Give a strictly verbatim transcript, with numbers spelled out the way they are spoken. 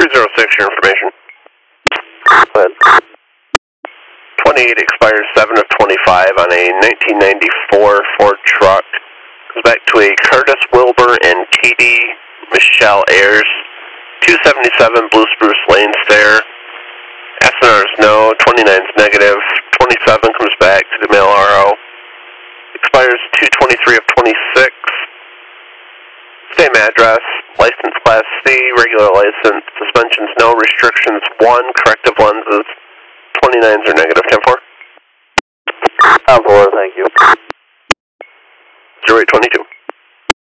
two zero six, your information. Go ahead. twenty-eight expires seven of twenty-five on a nineteen ninety-four Ford truck. Goes back to a Curtis Wilbur and Katie Michelle Ayers. two seventy-seven Blue Spruce Lane Stair. S N R is no, twenty-nine is negative, twenty-seven comes back to the mail R O. Expires two twenty-three of twenty-six. Same address, license class C, regular license, suspensions no, restrictions one, corrective lenses, twenty-nines are negative, ten four. ten four, thank you. zero eight twenty-two.